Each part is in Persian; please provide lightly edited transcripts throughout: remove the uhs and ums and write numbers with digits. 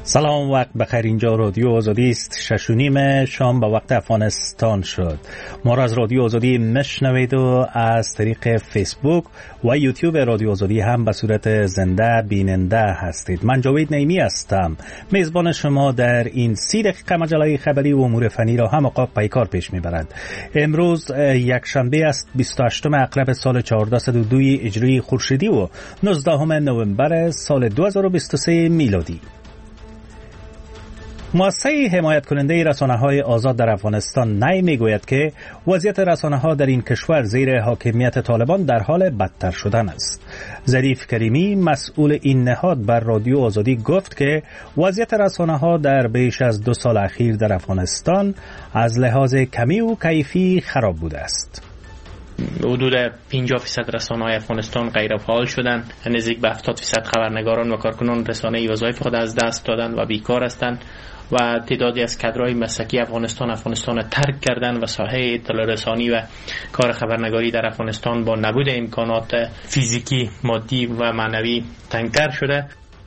سلام، وقت بخیر. اینجا رادیو آزادی است. 6:30 شام به وقت افغانستان شد. ما را از رادیو آزادی میشنوید و از طریق فیسبوک و یوتیوب رادیو آزادی هم به صورت زنده بیننده هستید. من جاوید نعیمی هستم، میزبان شما در این 30 دقیقه مجله خبری و امور فنی را هم آقا پیکار پیش میبرد. امروز یک شنبه است، 28 اکرب سال 1402 هجری خورشیدی و 19 نوامبر سال 2023 میلادی. مؤسسه حمایت کننده رسانه‌های آزاد در افغانستان نی میگوید که وضعیت رسانه‌ها در این کشور زیر حاکمیت طالبان در حال بدتر شدن است. ظریف کریمی مسئول این نهاد بر رادیو آزادی گفت که وضعیت رسانه‌ها در بیش از 2 سال اخیر در افغانستان از لحاظ کمی و کیفی خراب بوده است. حدود 50% رسانه‌های افغانستان غیر فعال شدند. نزدیک به 70% خبرنگاران و کارکنان رسانه‌ای وظایف خود از دست دادند و بیکار هستند و تعدادی از کادرهای مسلکی افغانستان را ترک کردند و ساحه اطلاع رسانی و کار خبرنگاری در افغانستان با نبود امکانات فیزیکی، مادی و معنوی تنگ‌تر شده.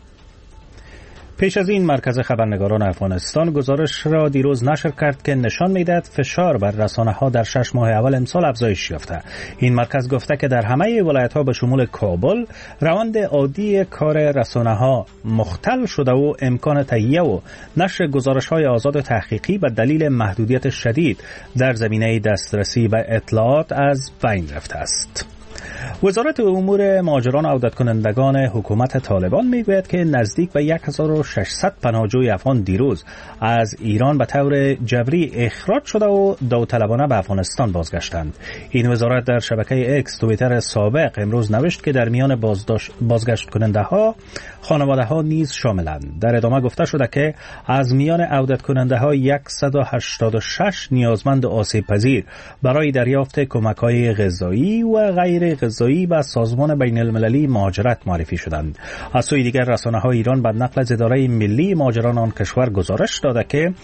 پیش از این مرکز خبرنگاران افغانستان گزارش را دیروز نشر کرد که نشان می‌دهد فشار بر رسانه‌ها در 6 ماه اول امسال افزایش یافته. این مرکز گفته که در همه ولایت‌ها به شمول کابل روند عادی کار رسانه‌ها مختل شده و امکان تهیه و نشر گزارش‌های آزاد و تحقیقی به دلیل محدودیت شدید در زمینه دسترسی به اطلاعات از بین رفته است. وزارت امور مهاجران و عودت کنندگان حکومت طالبان میگوید که نزدیک به 1600 پناهجوی افغان دیروز از ایران به طور جبری اخراج شده و داوطلبانه به افغانستان بازگشتند. این وزارت در شبکه اکس توییتر سابق امروز نوشت که در میان بازگشت کننده ها خانواده ها نیز شاملند. در ادامه گفته شده که از میان عودت کننده ها 186 نیازمند آسیب پذیر برای دریافت کمک های غذایی و غیر غذایی به سازمان بین المللی مهاجرت معرفی شدند. از سوی دیگر رسانه‌های ایران به نقل از اداره ملی مهاجران آن کشور گزارش داده که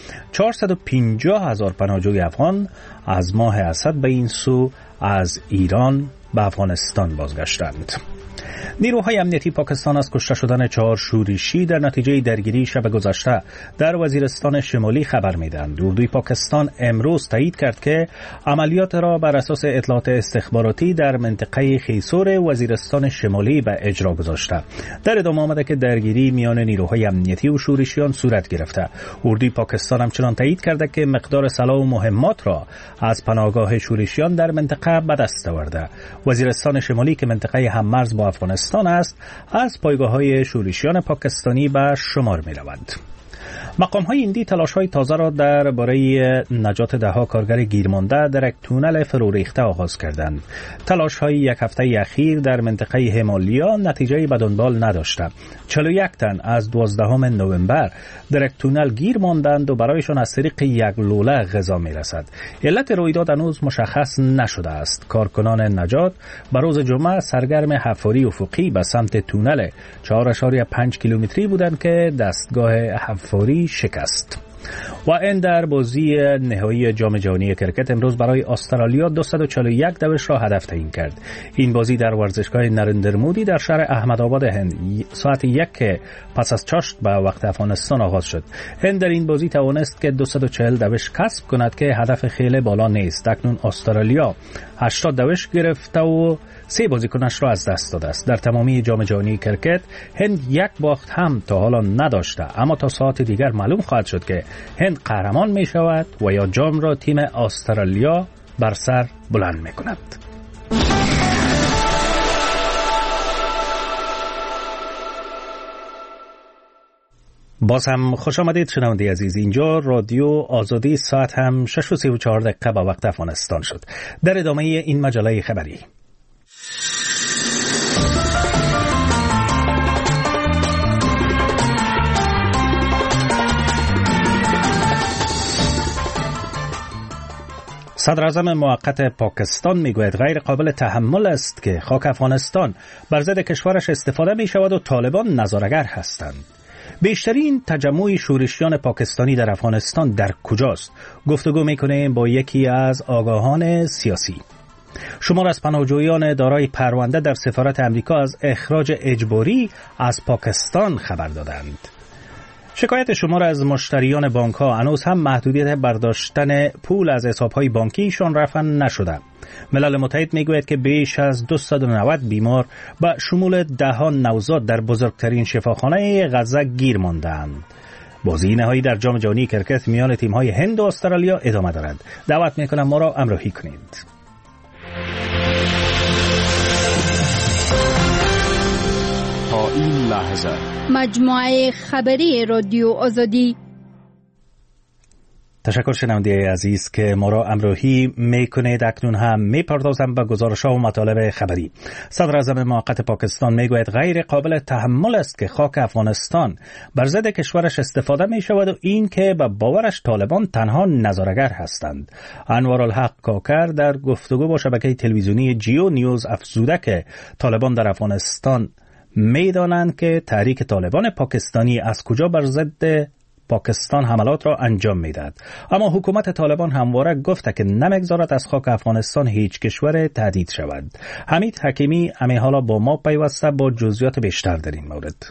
450,000 پناهجوی افغان از ماه اسد به این سو از ایران به افغانستان بازگشتند. نیروهای امنیتی پاکستان از کشته شدن 4 شورشی در نتیجه درگیری شب گذشته در وزیرستان شمالی خبر میدهند. اردوی پاکستان امروز تایید کرد که عملیات را بر اساس اطلاعات استخباراتی در منطقه خیسور وزیرستان شمالی به اجرا گذاشته. در ادامه آمده که درگیری میان نیروهای امنیتی و شورشیان صورت گرفته. اردوی پاکستان همچنان تایید کرده که مقدار سلاح و مهمات را از پناهگاه شورشیان در منطقه به دست آورده. وزیرستان شمالی که منطقه هممرز با افغانستان است، از پایگاه‌های شورشیان پاکستانی به شمار می‌روند. مقام‌های هندی تلاش‌های تازه را درباره نجات ده‌ها کارگر گیرمانده در یک تونل فروریخته آغاز کردند. تلاش‌های یک هفته اخیر در منطقه همالیا نتیجه‌ای به دنبال نداشته. 41 تن از 12 نوامبر در یک تونل گیر ماندند و برایشان از طریق یک لوله غذا می‌رسد. علت رویداد هنوز مشخص نشده است. کارکنان نجات به روز جمعه سرگرم حفاری افقی به سمت تونل 4.5 کیلومتری بودند که دستگاه حفاری شکست. و این در بازی نهایی جام جهانی کرکت امروز برای استرالیا 241 دوش را هدف تعیین کرد. این بازی در ورزشگاه نریندر مودی در شهر احمدآباد هند ساعت 1 پس از چاشت به وقت افغانستان آغاز شد. هند در این بازی توانست که 240 دوش کسب کند که هدف خیلی بالا نیست. اکنون استرالیا 80 دوش گرفته و 3 بازیکنش را از دست داده است. در تمامی جام جهانی کرکت هند 1 باخت هم تا حالا نداشته، اما تا ساعت دیگر معلوم خواهد شد که هند قهرمان می شود و یا جام را تیم استرالیا بر سر بلند می کند. باز هم خوش آمدید شنونده عزیز. اینجا رادیو آزادی، ساعت هم 6:34 به وقت افغانستان شد. در ادامه این مجله خبری صدر اعظم موقت پاکستان میگوید غیر قابل تحمل است که خاک افغانستان بر ضد کشورش استفاده می شود و طالبان نظاره‌گر هستند. بیشترین تجمع شورشیان پاکستانی در افغانستان در کجاست؟ گفتگو میکنه با یکی از آگاهان سیاسی. شمار از پناهجویان دارای پرونده در سفارت امریکا از اخراج اجباری از پاکستان خبر دادند. شکایت شمار از مشتریان بانک‌ها هنوز هم محدودیت برداشتن پول از حساب‌های بانکیشان رفع نشده. ملل متحد میگوید که بیش از 290 بیمار با شمول دهان نوزاد در بزرگترین شفاخانه غزه گیر ماندند. بازی نهایی در جام جهانی کرکت میان تیم‌های هند و استرالیا ادامه دارد. دعوت می‌کنم ما را همراهی کنید. تا این لحظه مجموعه خبری رادیو آزادی. تشکر شنونده عزیز که ما را همراهی میکنید. اکنون هم میپردازم به گزارش‌ها و مطالب خبری. صدر اعظم موقت پاکستان میگوید غیر قابل تحمل است که خاک افغانستان بر ضد کشورش استفاده می شود و این که به باورش طالبان تنها نظاره‌گر هستند. انوارالحق کاکر در گفتگو با شبکه تلویزیونی جیو نیوز افزوده که طالبان در افغانستان میدانند که تحریک طالبان پاکستانی از کجا بر ضد پاکستان حملات را انجام میدهد، اما حکومت طالبان همواره گفته که نمیگذارد از خاک افغانستان هیچ کشور تهدید شود. حمید حکیمی همین حالا با ما پیوسته با جزئیات بیشتر در این مورد.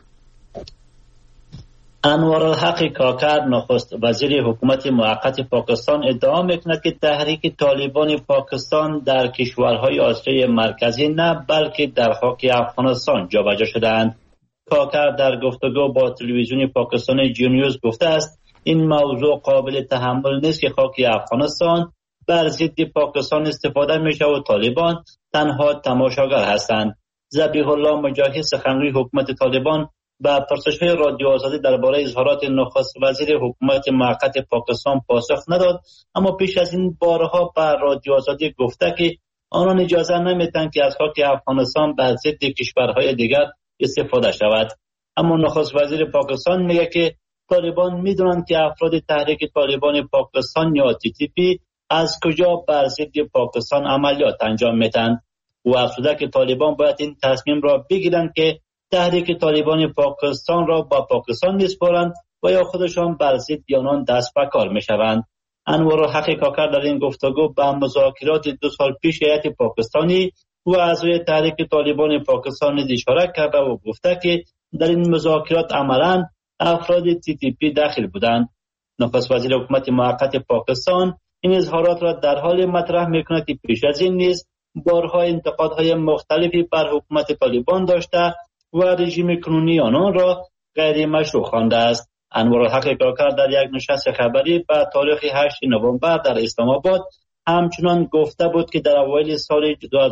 انوارالحق کاکر نخست وزیر حکومت موقت پاکستان ادعا میکند که تحریک طالبان پاکستان در کشورهای آسیای مرکزی نه بلکه در خاک افغانستان جابجا شدند. کاکر در گفتگو با تلویزیون پاکستان جیو نیوز گفته است این موضوع قابل تحمل نیست که خاک افغانستان بر ضد پاکستان استفاده میشه و طالبان تنها تماشاگر هستند. ذبیح الله مجاهد سخنگوی حکومت طالبان و پرسش‌های رادیو آزادی درباره اظهارات نخست وزیر حکومت موقت پاکستان پاسخ نداد، اما پیش از این بارها به رادیو آزادی گفته که آنان اجازه نمیدن که از خاک افغانستان بر ضد کشورهای دیگر استفاده شود. اما نخست وزیر پاکستان میگه که طالبان میدونن که افراد تحریک طالبان پاکستان یا TTP از کجا بر ضد پاکستان عملیات انجام میدن. او افزوده که طالبان باید این تصمیم را بگیرند که تحریک طالبان پاکستان را با پاکستان میسپارند و یا خودشان بر ضد آنان دست به کار میشوند. انوارالحق کاکر در این گفتگو به مذاکرات 2 سال پیش هیئت پاکستانی و اعضای تحریک طالبان پاکستان نیز اشاره کرده و گفته که در این مذاکرات عملاً افراد TTP داخل بودند. نخست وزیر حکومت موقت پاکستان این اظهارات را در حال مطرح میکند که پیش از این نیز بارها انتقادهای مختلفی بر حکومت طالبان داشته و رژیم کنونی آنان را غیر مشروع خوانده است. انوارالحق کاکر در یک نشست خبری به تاریخ 8 نوامبر در اسلام آباد همچنان گفته بود که در اوایل سال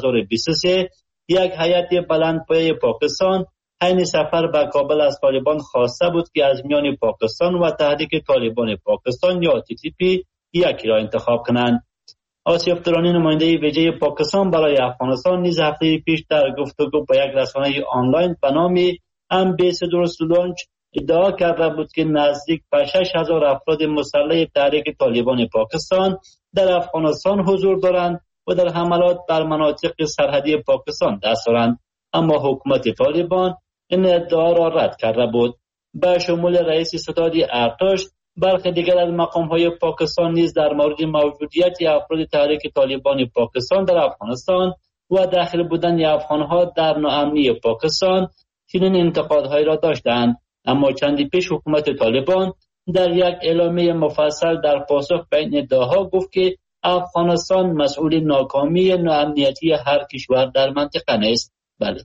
2023 یک هیئت بلندپایه پاکستان حین سفر به کابل از طالبان خواسته بود که از میان پاکستان و تحریک طالبان پاکستان یا TTP یکی را انتخاب کنند. آصف درانی نماینده ویژه پاکستان برای افغانستان نیز هفته پیش در گفتگو با یک رسانه آنلاین به نام امبیسدور لانچ ادعا کرده بود که نزدیک به 6,000 افراد مسلح تحریک طالبان پاکستان در افغانستان حضور دارند و در حملات بر مناطق سرحدی پاکستان دست دارند، اما حکومت طالبان این ادعا را رد کرده بود. به شمول رئیس ستاد ارتش برخی دیگر از مقام‌های پاکستان نیز در مورد موجودیت افراد تحریک طالبان پاکستان در افغانستان و داخل بودن افغان‌ها در ناامنی پاکستان چنین انتقادهایی را داشتند، اما چندی پیش حکومت طالبان در یک اعلامیه مفصل در پاسخ به این ادعاها گفت که افغانستان مسئول ناکامی ناامنیتی هر کشور در منطقه نیست. بله.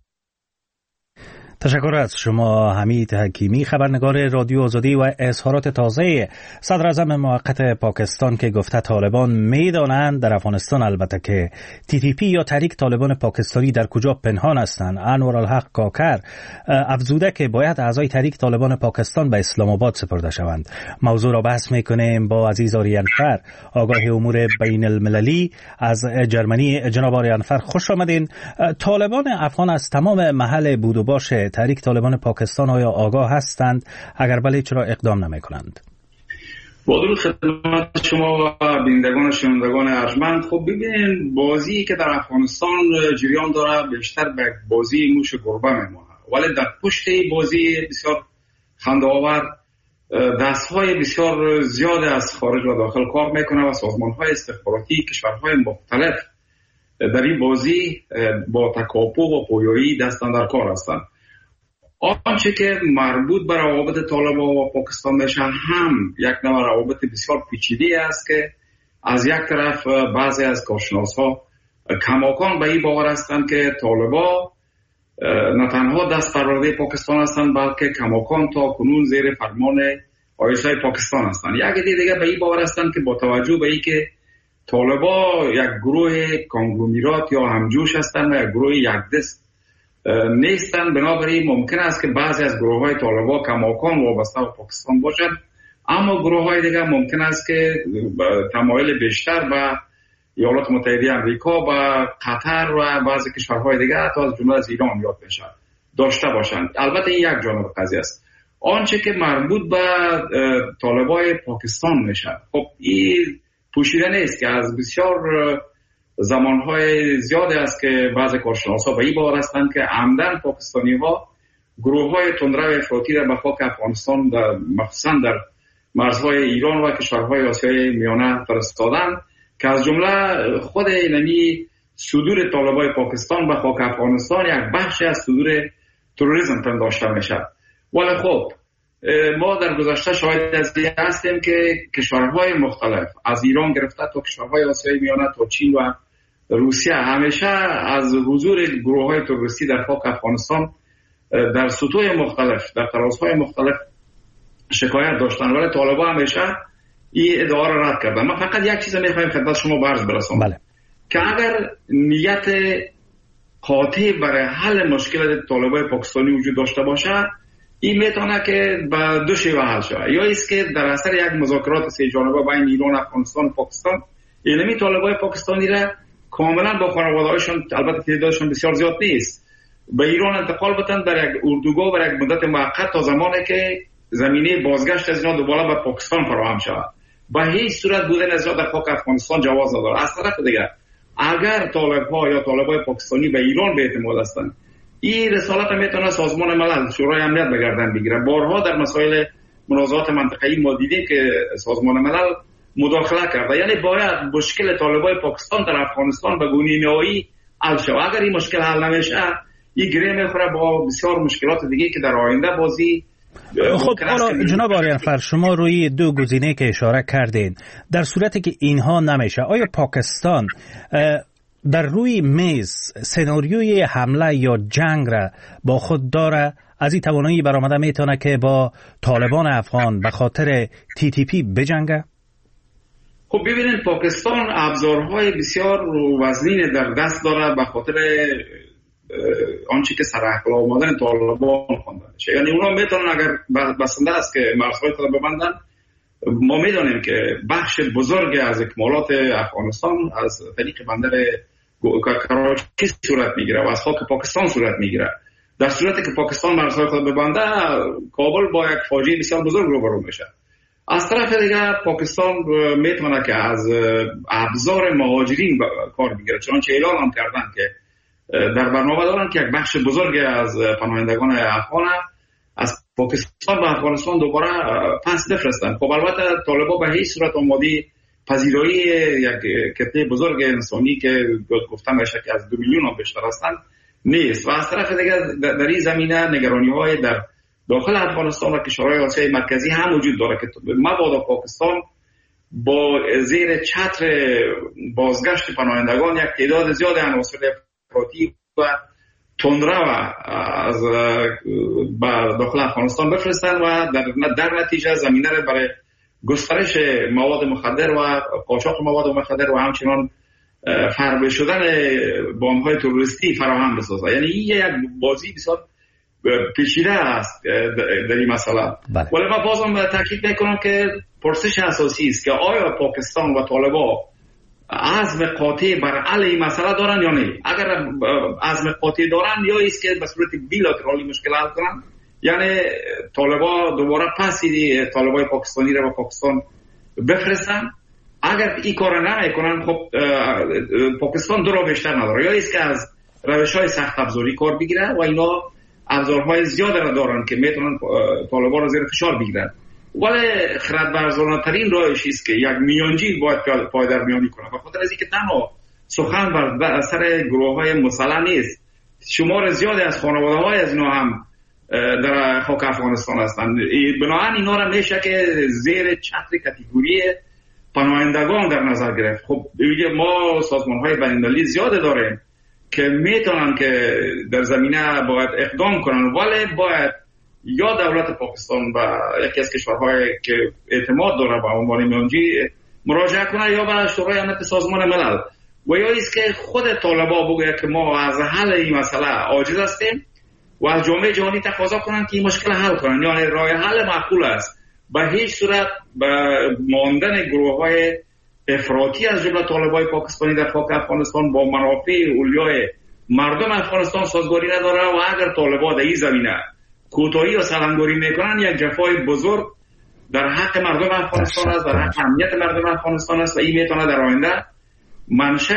تشکر از شما حمید حکیمی، خبرنگار رادیو آزادی، و اظهارات تازه صدر اعظم موقت پاکستان که گفته طالبان میدانند در افغانستان البته که TTP یا تحریک طالبان پاکستانی در کجا پنهان هستند. انوارالحق کاکر افزوده که باید اعضای تحریک طالبان پاکستان به اسلام آباد سپرده شوند. موضوع را بحث میکنیم با عزیز آریانفر، آگاه امور بین المللی از جرمنی. جناب آریانفر خوش آمدین. طالبان افغان از تمام محل بود و باش تحریک طالبان پاکستان آیا آگاه هستند؟ اگر بله چرا اقدام نمی کنند؟ با درود خدمت شما و بینندگان و شنوندگان ارجمند. خب ببینید، بازی که در افغانستان جریان داره بیشتر به بازی موش گربه میمونه، ولی در پشت بازی بسیار خنده‌آور دستهای بسیار زیاد از خارج و داخل کار میکنه و سازمان‌های استخباراتی کشورهای مختلف در این بازی با تکاپو و پویایی دست در کار هستند. آنچه که مربوط به روابط طالبان و پاکستان میشه هم یک نوع روابط بسیار پیچیده است که از یک طرف بعضی از کارشناس‌ها کماکان به این باور هستند که طالبان نه تنها دست پرورده پاکستان هستند بلکه کماکان تا کنون زیر فرمان آیسای پاکستان هستند. یک دیگه به این باور هستند که با توجه به این که طالبان یک گروه کانگلومرات یا همجوش هستند و یک گروه یکدست نیستند، بنابراین ممکن است که بعضی از گروه های طالبان کماکان وابسته به پاکستان باشند، اما گروه های دیگه ممکن است که تمایل بیشتر به ایالات متحده آمریکا و قطر و بعضی کشورهای دیگه حتی از جمله از ایران یاد بشن داشته باشند. البته این یک جانب قضیه است. آنچه که مربوط به طالبای پاکستان میشه، خب این پوشیده نیست که از بسیار زمانهای زیاده است که بعضی کارشناسا به این باور هستند که عمدن پاکستانی‌ها گروه‌های تندرو افراطی را به خاک افغانستان در مخصوصا در مرزهای ایران و کشورهای آسیای میانه فرستادن که از جمله خود اینمی صدور طالبای پاکستان به خاک افغانستان یک بخشی از صدور تروریسم پنداشته میشه. ولی خب ما در گذشته شاهد از این هستیم که کشورهای مختلف از ایران گرفته تا کشورهای آسیای میانه تا چین و روسیه همیشه از حضور گروه‌های تروریستی در خاک افغانستان در سطوح مختلف در ترازهای مختلف شکایت داشتن، ولی طالبان همیشه این ادعا را رد کردن. ما فقط یک چیز می‌خوایم خدمت شما برز برسونم. بله. که اگر نیت قاطع برای حل مشکل طالبان پاکستانی وجود داشته باشه، این میتونه که به دو شیوه حل شود. یا است که در اثر یک مذاکرات سه جانبه بین ایران، افغانستان و پاکستان اینمی طالبان پاکستانی را کاملا با خانواده‌هاشون، البته تعدادشون بسیار زیاد نیست، به ایران انتقال بدن در یک اردوگاه برای یک مدت موقت تا زمانی که زمینه بازگشت از اینا دوباره به پاکستان فراهم شود. به هیچ صورت بودن از در خاک افغانستان جواز نداره. از طرف دیگر اگر طالب‌ها یا طالبای پاکستانی به ایران به اعتماد هستند، این رسالت میتونه سازمان ملل شورای امنیت به گردن بگیره. بارها در مسائل منازعات منطقه‌ای ما دیدیم که سازمان ملل مداخله کرده. یعنی باید مشکل طالبای پاکستان در افغانستان به گونه نهایی حل شود. اگر این مشکل حل نمیشه، این گره میخوره با بسیار مشکلات دیگه که در آینده بازی. خب حالا جناب آریانفر، شما روی دو گزینه که اشاره کردین، در صورتی که اینها نمیشه، آیا پاکستان در روی میز سناریوی حمله یا جنگ را با خود داره؟ از این توانایی برآمده میتونه که با طالبان افغان به خاطر TTP بجنگه؟ خب ببینید، پاکستان ابزارهای بسیار وزنی در دست داره به خاطر آنچه که سرحقل آمدن طالبان خوانده میشه. یعنی اونا میتونن اگر بسنده است که مرزهای طالب ببندن، ما میدونیم که بخش بزرگ از اکمالات افغانستان از طریق بندر کراچی صورت میگیره و از خاک پاکستان صورت میگیره. در صورتی که پاکستان مرزهای خود ببنده، کابل با یک فاجعه بسیار بزرگ روبرو میشه. از طرف دیگه پاکستان میتونه که از ابزار مهاجرین کار بگیره، چنانچه اعلام هم کردن که در برنامه دارن که یک بخش بزرگ از پناهندگان افغان از پاکستان و افغانستان دوباره پس بفرستن. خب البته طالبان به هیچ صورت آماده پذیرایی یک کتله بزرگ انسانی که گفتم میشه که از 2 میلیون هم بیشتر هستند نیست. و از طرف دیگه در این زمینه نگرانی‌های در داخل افغانستان و کشورهای آسیای مرکزی هم وجود داره که مبادا پاکستان با زیر چتر بازگشت پناهندگان یک تعداد زیاد عناصر افراطی و تندرو از داخل افغانستان بفرستن و در نتیجه زمینه را برای گسترش مواد مخدر و قاچاق مواد مخدر و همچنان فربه شدن بمب‌های تروریستی فراهم بسازه. یعنی این یک بازی بسیار پیچیده است در این مسئله. ولی من بازم تاکید میکنم که پرسش اساسی است که آیا پاکستان و طالبان عزم قاطع بر حل این مسئله دارن یا نه؟ اگر عزم قاطع دارن، یا است که به صورت بیلاترالی مشکل حل کنن، یعنی طالبان دوباره پسی طالبای پاکستانی را به پاکستان بفرستن. اگر این کار نمیکنن، خب پاکستان دو راه بیشتر نداره، یا است که از روش‌های سخت افزاری کار بگیره و اینا ابزارهای زیاده را دارن که میتونن طالبان را زیر فشار بگیرن، ولی خردورزانه‌ترین راهش است که یک میانجی باید پایدار میانی کنه. به خاطر از اینکه تنها سخن بر سر گروه‌های مسلح نیست، شمار زیادی از خانواده‌های از اینا هم در خاک افغانستان هستند. بنابراین اینا را میشه که زیر چتر کاتگوری پناهندگان در نظر گرفت. خب ما سازمان‌های بین‌المللی زیاده داریم که میتونن که در زمینه باید اقدام کنن، ولی باید یا دولت پاکستان و یکی از کشورهایی که اعتماد داره به عنوان میانجی مراجعه کنه یا به شورای امنیت سازمان ملل و یا است که خود طالبان بگه که ما از حل این مسئله عاجز هستیم و از جامعه جهانی تقاضا کنن که این مشکل حل کنن. یعنی راه حل معقول است. به هیچ صورت به ماندن گروه‌های افراطی از جمله طالبان پاکستانی در خاک افغانستان با منافع اولیای مردم افغانستان سازگاری نداره و اگر طالبان در این زمینه کوتاهی و سلنگاری میکنن یک جفای بزرگ در حق مردم افغانستان است، در حق امنیت مردم افغانستان است و این میتونه در آینده منشأ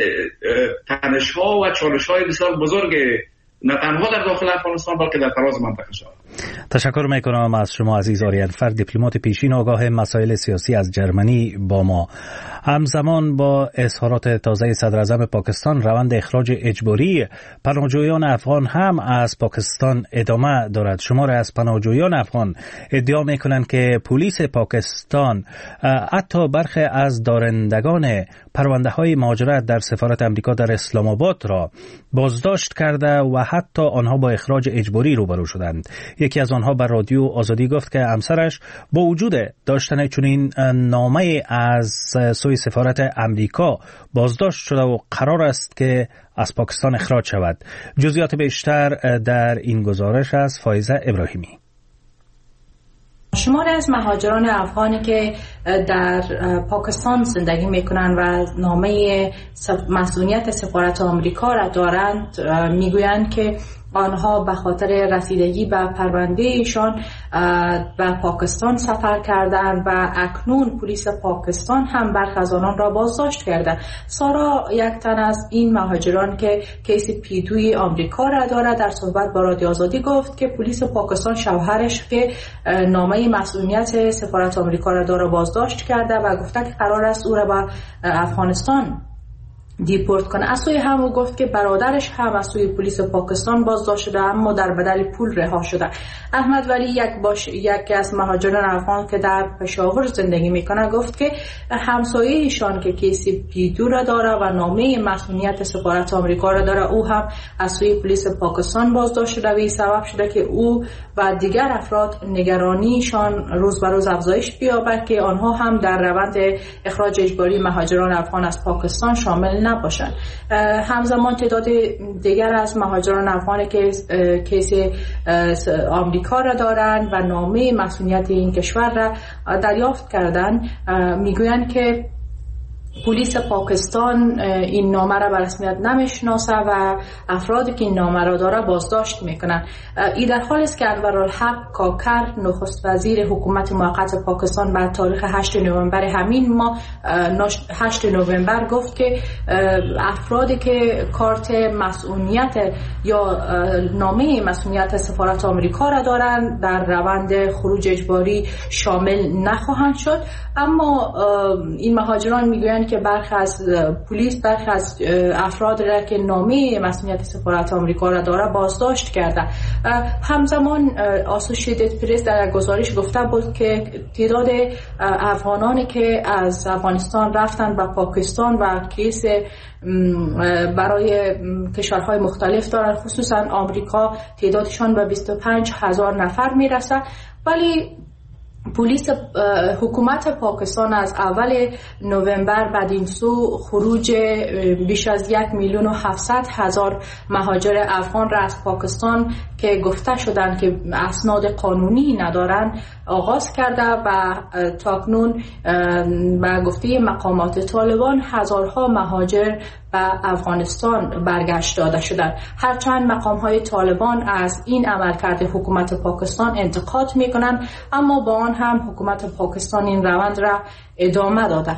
تنش‌ها و چالش‌های بسیار بزرگ نه تنها در داخل افغانستان بلکه در تراز منطقه شود. تشکر میکنم از شما عزیز آریانفر، دیپلمات پیشین آگاه مسائل سیاسی از جرمنی با ما. همزمان با اظهارات تازه صدر اعظم پاکستان، روند اخراج اجباری پناهجویان افغان هم از پاکستان ادامه دارد. شمار از پناهجویان افغان ادعا میکنند که پلیس پاکستان حتی برخی از دارندگان پرونده های مهاجرت در سفارت امریکا در اسلام آباد را بازداشت کرده و حتی آنها با اخراج اجباری روبرو شدند. یکی از آنها بر رادیو آزادی گفت که همسرش با وجود داشتن چنین نامه از سوی سفارت امریکا بازداشت شده و قرار است که از پاکستان اخراج شود. جزئیات بیشتر در این گزارش از فایزه ابراهیمی. شماری از مهاجران افغانی که در پاکستان زندگی میکنند و نامه مسئولیت سفارت آمریکا را دارند میگویند که آنها به خاطر رسیدگی به پرونده ایشان به پاکستان سفر کردند و اکنون پلیس پاکستان هم برخی از آنان را بازداشت کرده. سارا یک تن از این مهاجران که کیس پیدوی آمریکا را دارد در صحبت با رادیو آزادی گفت که پلیس پاکستان شوهرش که نامه مسئولیت سفارت آمریکا را داره بازداشت کرده و گفته که قرار است او را به افغانستان دیپورت کنه. از سوی هم او گفت که برادرش هم از سوی پلیس پاکستان بازداشت شده اما در بدل پول رها شده. احمد ولی یکی از مهاجران افغان که در پشاور زندگی میکنه گفت که همسایه ایشان که کیس پیدو را داره و نامه مسئولیت سفارت آمریکا را داره او هم از سوی پلیس پاکستان بازداشت شده و این سبب شده که او و دیگر افراد نگرانیشان روز به روز افزایش بیابد که آنها هم در روند اخراج اجباری مهاجران افغان از پاکستان شامل نباشند. همزمان تعداد دیگر از مهاجران افغانی که کیس آمریکا را دارند و نامه مسئولیت این کشور را دریافت کردند میگویند که پلیس پاکستان این نامه را به رسمیت نمیشناسه و افرادی که این نامه را داره بازداشت میکنن. این در حالی است که انورالحق کاکر نخست وزیر حکومت موقت پاکستان بعد تاریخ 8 نوامبر همین ماه 8 نوامبر گفت که افرادی که کارت مسئولیت یا نامه مسئولیت سفارت آمریکا را دارند در روند خروج اجباری شامل نخواهند شد. اما این مهاجران میگویند که برخی از پلیس برخی از افراد را که نامه مسئولیت سفارت آمریکا را داره بازداشت کرده. همزمان اسوسییتد پرس در گزارش گفته بود که تعداد افغانانی که از افغانستان رفتن به پاکستان و کیس برای کشورهای مختلف دارن، خصوصا آمریکا تعدادشان به 25,000 نفر میرسه. ولی پلیس حکومت پاکستان از اول نوامبر بعد این سو خروج بیش از 1,700,000 مهاجر افغان را از پاکستان که گفته شدن که اسناد قانونی ندارن آغاز کرده و تاکنون به گفته مقامات طالبان هزارها مهاجر به افغانستان برگشت داده شدند. هرچند مقام‌های طالبان از این عملکرد حکومت پاکستان انتقاد می‌کنند اما با آن هم حکومت پاکستان این روند را ادامه داده.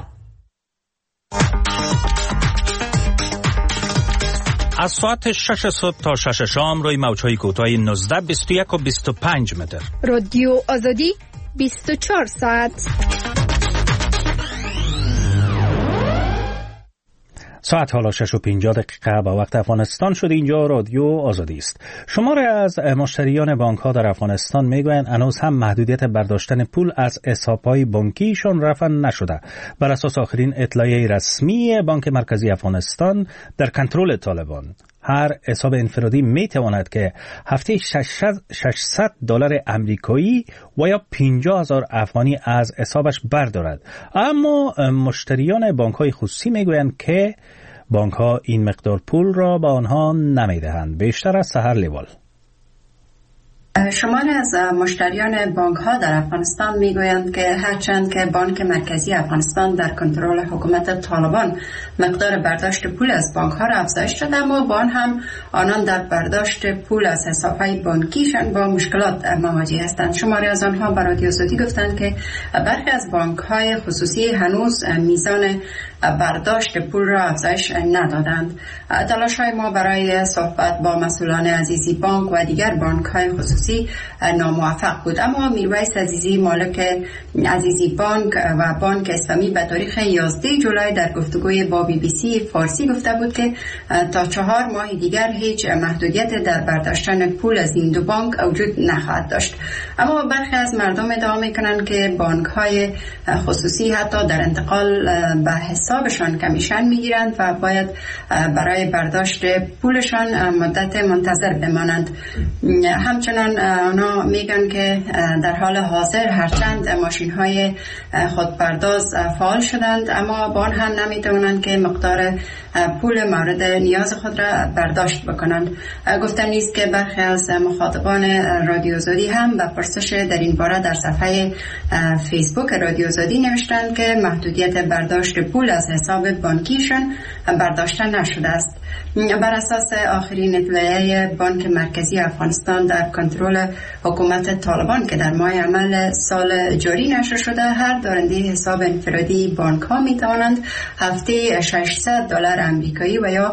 از ساعت 6 صبح تا 6 شام روی موج‌های کوتاه 19 21 و 25 متر. رادیو آزادی 24 ساعت. ساعت حالا 6:50 به وقت افغانستان شد. اینجا رادیو آزادی است. شماری از مشتریان بانک ها در افغانستان میگویند هنوز هم محدودیت برداشتن پول از حساب‌های بانکیشان رفع نشده. بر اساس آخرین اطلاعیه رسمی بانک مرکزی افغانستان در کنترل طالبان، هر حساب انفرادی می تواند که هفته $600 امریکایی و یا 50,000 افغانی از حسابش بردارد. اما مشتریان بانک های خصوصی می گویند که بانک ها این مقدار پول را به آنها نمی دهند. بیشتر از سحر لیوال. شماری از مشتریان بانک ها در افغانستان می گویند که هرچند که بانک مرکزی افغانستان در کنترل حکومت طالبان مقدار برداشت پول از بانک ها را افزایش داده، اما با آن هم آنان در برداشت پول از حساب‌های بانکیشان با مشکلات مواجه هستند. شماری از آنها به رادیو آزادی گفتند که برخی از بانک های خصوصی هنوز میزان برداشت پول را افزایش ندادند. تلاش‌های ما برای صحبت با مسئولان عزیزی بانک و دیگر بانک های خصوصی ناموفق بود، اما میرویس عزیزی مالک عزیزی بانک و بانک اسلامی به تاریخ 11 جولای در گفتگوی با BBC فارسی گفته بود که تا 4 ماه دیگر هیچ محدودیت در برداشتن پول از این دو بانک وجود نخواهد داشت. اما برخی از مردم ادعا میکنند که بانک های خصوصی حتی در انتقال به حسابشان کمیشن میگیرند و باید برای برداشت پولشان مدت منتظر بمانند. همچنان اونا میگن که در حال حاضر هرچند ماشین های خودپرداز فعال شدند، اما با آن هم نمیتوانند که مقدار پول مورد نیاز خود را برداشت بکنند. گفتنی است که برخی از مخاطبان رادیو آزادی هم به پرسش در این باره در صفحه فیسبوک رادیو آزادی نوشتند که محدودیت برداشت پول از حساب بانکیشان برداشته نشده است. بر اساس آخرین اطلاعیه بانک مرکزی افغانستان در کنترل حکومت طالبان که در ماه عمل سال جاری نشر شده، هر دارنده حساب انفرادی بانک ها می توانند هفته $600 امریکایی و یا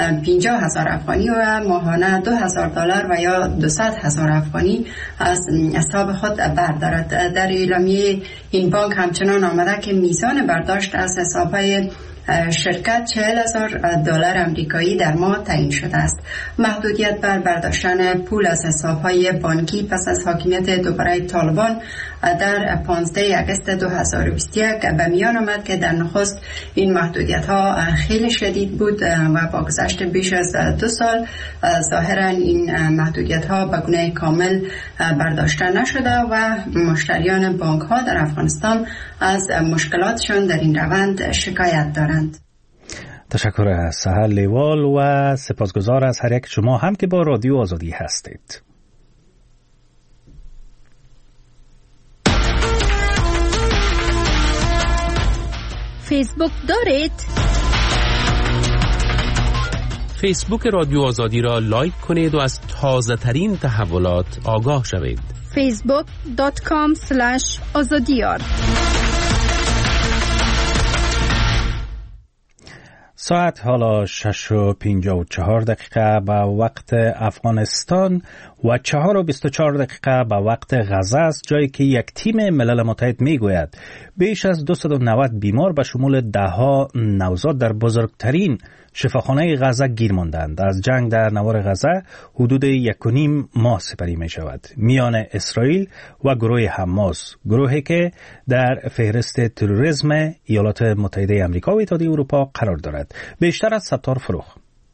50,000 افغانی و ماهانه $2,000 و یا 200,000 افغانی از حساب خود بردارد. در اعلامیه این بانک همچنان آمده که میزان برداشت از حسابهای شرکت $40,000 امریکایی در ماه تعیین شده است. محدودیت بر برداشتن پول از حساب‌های بانکی پس از حاکمیت دوباره طالبان در 15 آگوست 2021 به میان آمد که در نخست این محدودیت‌ها خیلی شدید بود و با گذشت بیش از 2 سال ظاهراً این محدودیت‌ها به گونه کامل برداشته نشده و مشتریان بانک‌ها در افغانستان از مشکلاتشون در این روند شکایت دارند. تشکر از سحر لیوال و سپاسگزار از هر یک شما هم که با رادیو آزادی هستید. فیسبوک دارید؟ فیسبوک رادیو آزادی را لایک کنید و از تازه ترین تحولات آگاه شوید. facebook.com/azadiyar. ساعت حالا 6:54 به وقت افغانستان و 4:24 به وقت غزه است، جایی که یک تیم ملل متحد میگوید بیش از 290 بیمار به شمول دهها نوزاد در بزرگترین شفاخانه غزه گیر ماندند. از جنگ در نوار غزه حدود 1.5 ماه سپری می شود میان اسرائیل و گروه حماس، گروهی که در فهرست تروریسم ایالات متحده آمریکا و اتحادیه اروپا قرار دارد. بیشتر از ستار فروخ.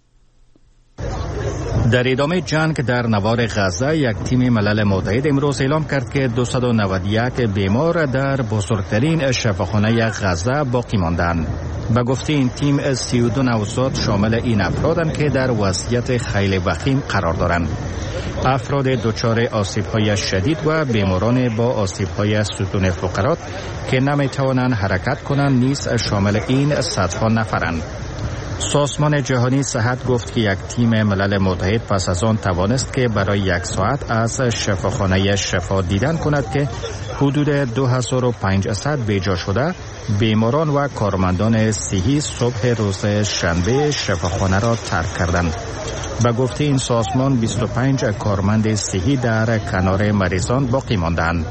در ادامه جنگ در نوار غزه، یک تیم ملل متحد امروز اعلام کرد که 291 بیمار در بزرگترین شفاخانه غزه باقی ماندند. به گفته این تیم 32 نوزاد شامل این افرادند که در وضعیت خیلی وخیم قرار دارند. افراد دچار آسیب‌های شدید و بیماران با آسیب‌های ستون فقرات که نمی‌توانند حرکت کنند نیز شامل این صدها نفرند. سازمان جهانی صحت گفت که یک تیم ملل متحد پس از آن توانست که برای 1 ساعت از شفاخانه شفا دیدن کند که حدود 2500 بیجا شده بیماران و کارمندان صحی صبح روز شنبه شفاخانه را ترک کردند. به گفته این سازمان 25 کارمند صحی در کنار مریضان باقی ماندند.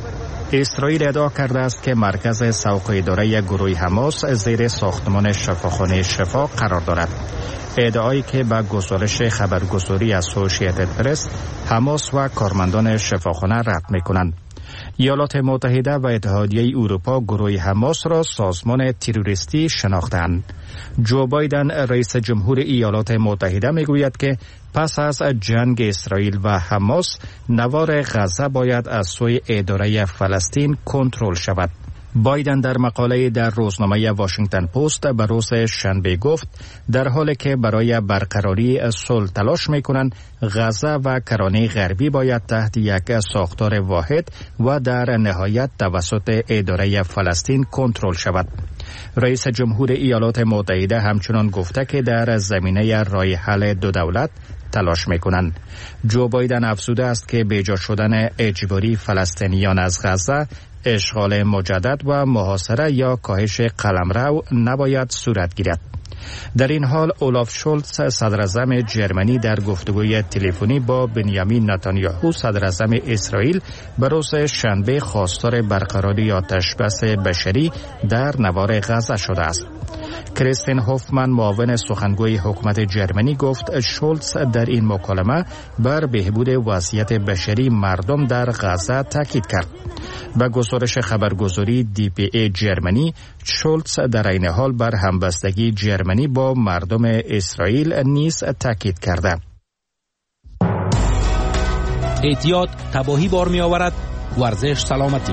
اسرائیل ادعا کرده است که مرکز سوق اداره گروه حماس زیر ساختمان شفاخانه شفا قرار دارد. ادعایی که به گزارش خبرگزاری اسوسییتد پرس حماس و کارمندان شفاخانه رد می‌کنند. ایالات متحده و اتحادیه اروپا گروه حماس را سازمان تروریستی شناختند. جو بایدن رئیس جمهور ایالات متحده میگوید که پس از جنگ اسرائیل و حماس نوار غزه باید از سوی اداره فلسطین کنترل شود. بایدن در مقاله در روزنامه واشنگتن پست به روز شنبه گفت در حالی که برای برقراری صلح تلاش میکنند، غزه و کرانه غربی باید تحت یک ساختار واحد و در نهایت توسط اداره فلسطین کنترل شود. رئیس جمهور ایالات متحده همچنان گفته که در زمینه راه حل دو دولت تلاش میکنند. جو بایدن افزوده است که بیجا شدن اجباری فلسطینیان از غزه، اشغال مجدد و محاصره یا کاهش قلمرو نباید صورت گیرد. در این حال اولاف شولتز صدراعظم جرمنی در گفتگوی تلفنی با بنیامین نتانیاهو صدراعظم اسرائیل به روز شنبه خواستار برقراری آتشبس بشری در نوار غزه شده است. کریستین هوفمن معاون سخنگوی حکومت جرمنی گفت شولتز در این مکالمه بر بهبود وضعیت بشری مردم در غزه تاکید کرد. به گزارش خبرگزاری DPA جرمنی، شولتز در این حال بر همبستگی جرمنی با مردم اسرائیل نیز تاکید کرده. احتیاط تباهی بار می آورد. ورزش سلامتی.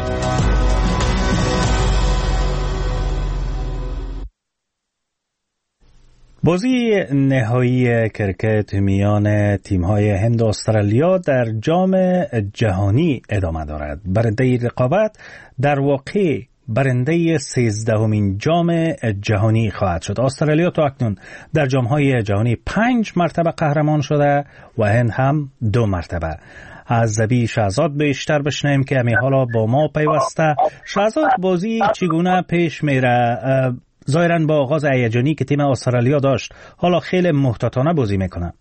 بازی نهایی کرکت میان تیم‌های هند و استرالیا در جام جهانی ادامه دارد. برنده رقابت در واقع برنده 13مین جام جهانی خواهد شد. استرالیا تا اکنون در جام‌های جهانی 5 مرتبه قهرمان شده و هند هم 2 مرتبه. از زبی شهزاد بیشتر بشنیم که همی حالا با ما پیوسته. شهزاد، بازی چگونه پیش میره؟ ظاهراً با آغاز هیجانی که تیم استرالیا داشت، حالا خیلی محتاطانه بازی میکنه.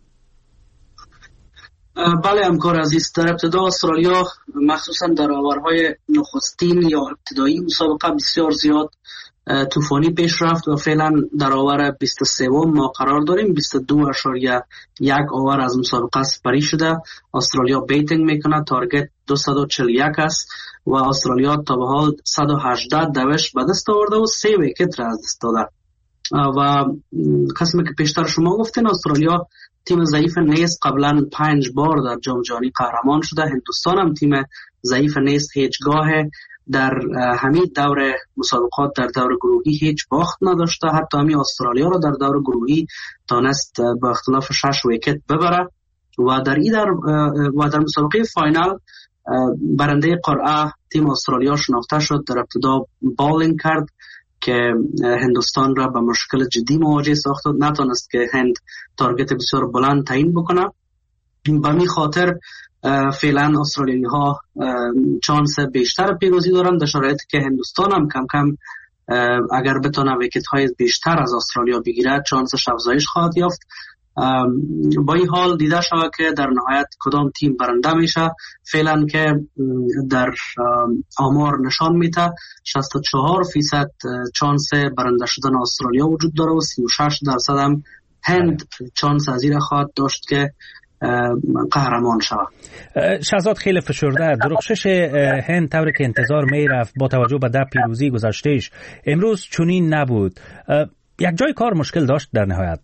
بله همکار عزیز، در ابتدا استرالیا مخصوصاً در آورهای نخستین یا ابتدایی مسابقه بسیار زیاد طوفانی پیش رفت و فعلا در آور 23 ما قرار داریم. 22.1 آور از مسابقه سپری شده. استرالیا بیتینگ میکنه، تارگت 241 است و استرالیا تا به حال 118 دوش به دست آورده و 3 ویکت را از دست داده. و قسمی که پیشتر شما گفتین، استرالیا تیم ضعیف نیست، قبلا 5 بار در جام جهانی قهرمان شده. هندوستان هم تیم ضعیف نیست، هیچگاه در همین دور مسابقات در دور گروهی هیچ باخت نداشته. حتی همین استرالیا را در دور گروهی تانست با اختلاف 6 ویکت ببره و در مسابقه فاینال برنده قرعه تیم استرالیا شناخته شد. در ابتدا بالینگ کرد که هندوستان را به مشکل جدی مواجه ساخت، نتونست که هند تارگت بسیار بلند تعیین بکنه. به می خاطر فعلا استرالیایی ها چانس بیشتر پیروزی دارن، در شرایطی که هندوستان هم کم کم اگر بتونه ویکت های بیشتر از استرالیا بگیره چانسش افزایش خواهد یافت. با این حال دیده شود که در نهایت کدام تیم برنده میشه. فعلا که در آمار نشان میده 64% چانس برنده شدن استرالیا وجود داره و 36% هم هند چانس از این خواهد داشت که قهرمان شود. شهزاد، خیلی فشرده درخشش هند طوری که انتظار میرفت با توجه به 10 پیروزی گذشتهش امروز چنین نبود. یک جای کار مشکل داشت در نهایت.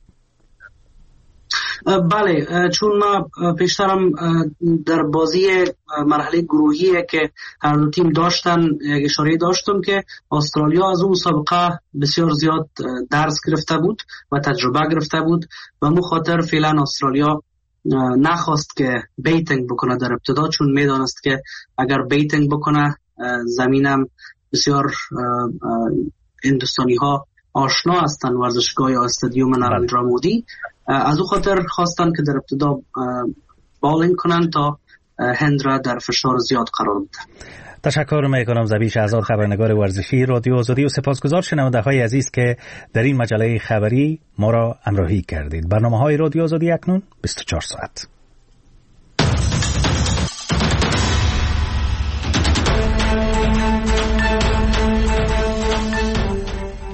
بله، چون ما پیشترم در بازی مرحله گروهی که هر دو تیم داشتن اشاره داشتم که استرالیا از اون مسابقه بسیار زیاد درس گرفته بود و تجربه گرفته بود و مخاطر فعلا استرالیا نخواست که بیتینگ بکنه در ابتدا، چون میدانست که اگر بیتینگ بکنه زمینم بسیار هندوستانی ها آشنا هستن ورزشگاه یا استادیوم نریندرا مودی. از او خاطر خواستن که در ابتدا بالینگ کنن تا هند را در فشار زیاد قرار بدن. تشکر میکنم زبی شهزاد، خبرنگار ورزشی رادیو آزادی، و سپاسگزار شنونده های عزیز که در این مجله خبری ما را همراهی کردید. برنامه های رادیو آزادی اکنون 24 ساعت.